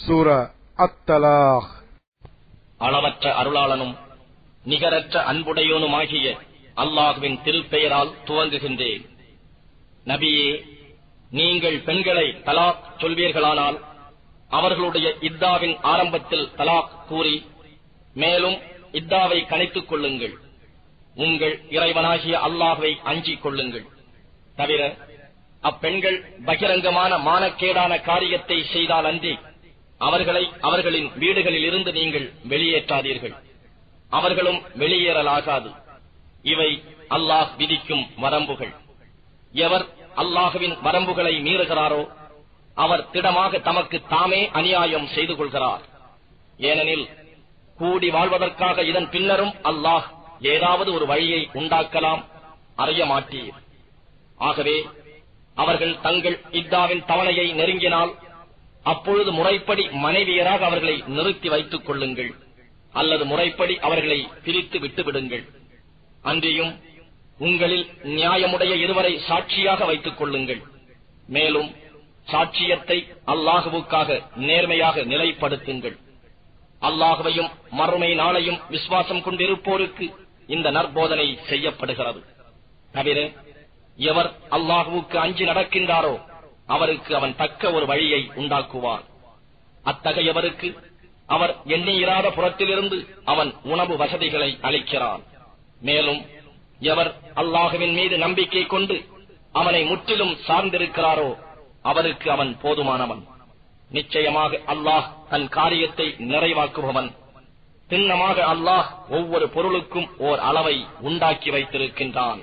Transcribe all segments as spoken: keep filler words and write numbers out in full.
சூரா அத்-தலாக். அளவற்ற அருளாளனும் நிகரற்ற அன்புடையோனுமாகிய அல்லாஹ்வின் திருப்பெயரால் துவங்குகின்றேன். நபியே, நீங்கள் பெண்களை தலாக் சொல்வீர்களானால் அவர்களுடைய இத்தாவின் ஆரம்பத்தில் தலாக் கூறி மேலும் இத்தாவை கணித்துக் கொள்ளுங்கள். உங்கள் இறைவனாகிய அல்லாஹ்வை அஞ்சிக் கொள்ளுங்கள். தவிர அப்பெண்கள் பகிரங்கமான மானக்கேடான காரியத்தை செய்தால் அன்றி அவர்களை அவர்களின் வீடுகளில் இருந்து நீங்கள் வெளியேற்றாதீர்கள். அவர்களும் வெளியேறலாகாது. இவை அல்லாஹ் விதிக்கும் வரம்புகள். எவர் அல்லாஹுவின் வரம்புகளை மீறுகிறாரோ அவர் திடமாக தமக்கு தாமே அநியாயம் செய்து கொள்கிறார். ஏனெனில் கூடி வாழ்வதற்காக இதன் பின்னரும் அல்லாஹ் ஏதாவது ஒரு வழியை உண்டாக்கலாம், அறிய மாட்டீர். ஆகவே அவர்கள் தங்கள் இத்தாவின் தவணையை நெருங்கினால் அப்பொழுது முறைப்படி மனைவியராக அவர்களை நிறுத்தி வைத்துக் கொள்ளுங்கள், அல்லது முறைப்படி அவர்களை பிரித்து விட்டுவிடுங்கள். அன்றியும் உங்களில் நியாயமுடைய இருவரை சாட்சியாக வைத்துக் கொள்ளுங்கள். மேலும் சாட்சியத்தை அல்லாஹுவுக்காக நேர்மையாக நிலைப்படுத்துங்கள். அல்லாஹுவையும் மறுமை நாளையும் விசுவாசம் கொண்டிருப்போருக்கு இந்த நற்போதனை செய்யப்படுகிறது. தவிர எவர் அல்லாஹுவுக்கு அஞ்சி நடக்கின்றாரோ அவருக்கு அவன் தக்க ஒரு வழியை உண்டாக்குவான். அத்தகையவருக்கு அவர் எண்ணியிராத புறத்திலிருந்து அவன் உணவு வசதிகளை அளிக்கிறான். மேலும் எவர் அல்லாஹுவின் மீது நம்பிக்கை கொண்டு அவனை முற்றிலும் சார்ந்திருக்கிறாரோ அவருக்கு அவன் போதுமானவன். நிச்சயமாக அல்லாஹ் தன் காரியத்தை நிறைவாக்குபவன். திண்ணமாக அல்லாஹ் ஒவ்வொரு பொருளுக்கும் ஓர் அளவை உண்டாக்கி வைத்திருக்கின்றான்.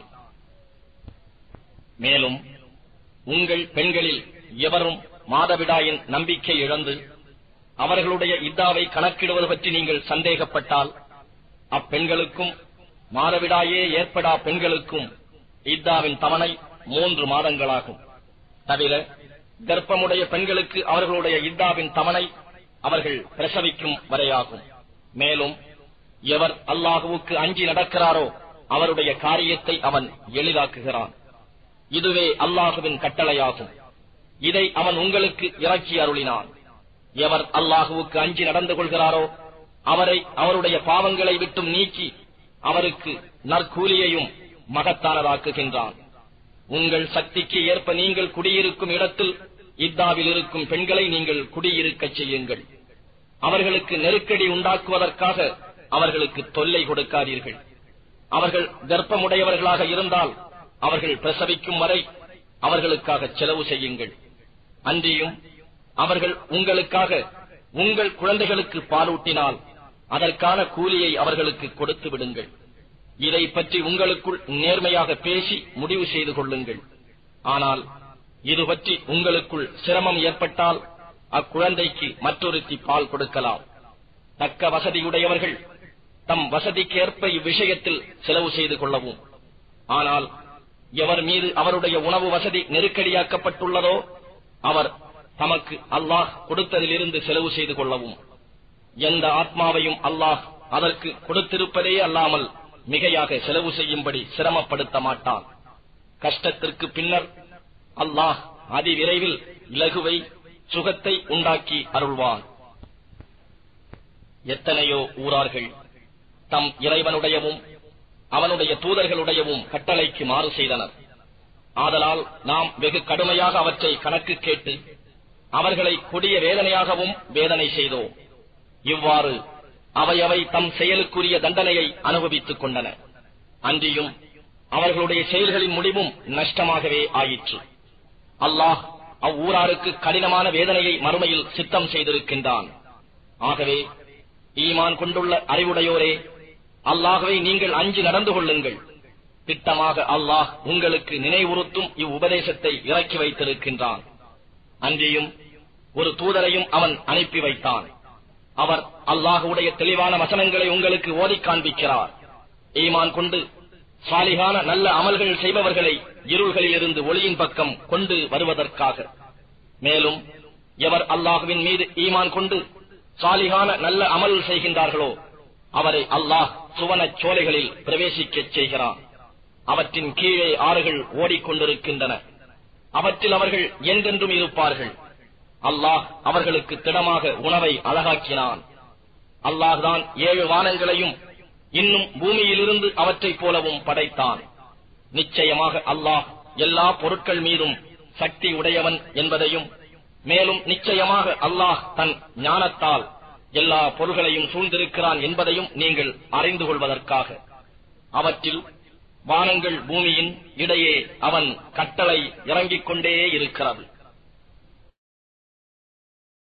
மேலும் உங்கள் பெண்களில் எவரும் மாதவிடாயின் நம்பிக்கை இழந்து அவர்களுடைய இத்தாவை கணக்கிடுவது பற்றி நீங்கள் சந்தேகப்பட்டால் அப்பெண்களுக்கும் மாதவிடாயே ஏற்படா பெண்களுக்கும் இத்தாவின் தவணை மூன்று மாதங்களாகும். தவிர கர்ப்பமுடைய பெண்களுக்கு அவர்களுடைய இத்தாவின் தவணை அவர்கள் பிரசவிக்கும் வரையாகும். மேலும் எவர் அல்லாஹுவுக்கு அஞ்சி நடக்கிறாரோ அவருடைய காரியத்தை அவன் எளிதாக்குகிறான். இதுவே அல்லாஹுவின் கட்டளையாகும். இதை அவன் உங்களுக்கு இறக்கி அருளினான். எவர் அல்லாஹுவுக்கு அஞ்சி நடந்து கொள்கிறாரோ அவரை அவருடைய பாவங்களை விட்டும் நீக்கி அவருக்கு நற்கூலியையும் மகத்தானதாக்குகின்றான். உங்கள் சக்திக்கு ஏற்ப நீங்கள் குடியிருக்கும் இடத்தில் இத்தாவில் இருக்கும் பெண்களை நீங்கள் குடியிருக்கச் செய்யுங்கள். அவர்களுக்கு நெருக்கடி உண்டாக்குவதற்காக அவர்களுக்கு தொல்லை கொடுக்காதீர்கள். அவர்கள் கர்ப்பமுடையவர்களாக இருந்தால் அவர்கள் பிரசவிக்கும் வரை அவர்களுக்காக செலவு செய்யுங்கள். அன்றியும் அவர்கள் உங்களுக்காக உங்கள் குழந்தைகளுக்கு பாலூட்டினால் அதற்கான கூலியை அவர்களுக்கு கொடுத்து விடுங்கள். இதை பற்றி உங்களுக்குள் நேர்மையாக பேசி முடிவு செய்து கொள்ளுங்கள். ஆனால் இது பற்றி உங்களுக்குள் சிரமம் ஏற்பட்டால் அக்குழந்தைக்கு மற்றொருத்தி பால் கொடுக்கலாம். தக்க வசதியுடையவர்கள் தம் வசதிக்கேற்ப இவ்விஷயத்தில் செலவு செய்து கொள்ளவும். ஆனால் எவர் மீது அவருடைய உணவு வசதி நெருக்கடியாக்கப்பட்டுள்ளதோ அவர் தமக்கு அல்லாஹ் கொடுத்ததிலிருந்து செலவு செய்து கொள்ளவும். எந்த ஆத்மாவையும் அல்லாஹ் அதற்கு கொடுத்திருப்பதே அல்லாமல் மிகையாக செலவு செய்யும்படி சிரமப்படுத்த மாட்டான். கஷ்டத்திற்கு பின்னர் அல்லாஹ் அதிவிரைவில் இலகுவை சுகத்தை உண்டாக்கி அருள்வான். எத்தனையோ ஊரார்கள் தம் இறைவனுடையவும் அவனுடைய தூதர்களுடையவும் கட்டளைக்கு மாறு செய்தனர். ஆதலால் நாம் வெகு கடுமையாக அவற்றை கணக்கு கேட்டு அவர்களை கொடிய வேதனையாகவும் வேதனை செய்தோம். இவ்வாறு அவையவை தம் செயலுக்குரிய தண்டனையை அனுபவித்துக் கொண்டன. அன்றியும் அவர்களுடைய செயல்களின் முடிவும் நஷ்டமாகவே ஆயிற்று. அல்லாஹ் அவ்வூராருக்கு கடினமான வேதனையை மறுமையில் சித்தம் செய்திருக்கின்றான். ஆகவே ஈமான் கொண்டுள்ள அறிவுடையோரே, அல்லாஹ்வை நீங்கள் அஞ்சி நடந்து கொள்ளுங்கள். திட்டமாக அல்லாஹ் உங்களுக்கு நினைவுறுத்தும் இவ்வுபதேசத்தை இறக்கி வைத்திருக்கின்றான். அன்றியும் ஒரு தூதரையும் அவன் அனுப்பி வைத்தான். அவர் அல்லாஹுடைய தெளிவான வசனங்களை உங்களுக்கு ஓதி காண்பிக்கிறார். ஈமான் கொண்டு சாலிகான நல்ல அமல்கள் செய்பவர்களை இருள்களில் இருந்து ஒளியின் பக்கம் கொண்டு வருவதற்காக. மேலும் எவர் அல்லாஹுவின் மீது ஈமான் கொண்டு சாலிகான நல்ல அமல் செய்கின்றார்களோ அவரை அல்லாஹ் சுவனச் சோலைகளில் பிரவேசிக்கச் செய்கிறான். அவற்றின் கீழே ஆறுகள் ஓடிக்கொண்டிருக்கின்றன. அவற்றில் அவர்கள் என்றென்றும் இருப்பார்கள். அல்லாஹ் அவர்களுக்கு திடமாக உணவை அழகாக்கினான். அல்லாஹ்தான் ஏழு வானங்களையும் இன்னும் பூமியிலிருந்து அவற்றைப் போலவும் படைத்தான். நிச்சயமாக அல்லாஹ் எல்லா பொருட்கள் மீதும் சக்தி உடையவன் என்பதையும், மேலும் நிச்சயமாக அல்லாஹ் தன் ஞானத்தால் எல்லா பொருள்களையும் சூழ்ந்திருக்கிறான் என்பதையும் நீங்கள் அறிந்து கொள்வதற்காக அவற்றில் வானங்கள் பூமியின் இடையே அவன் கட்டளை இறங்கிக் கொண்டே இருக்கிறது.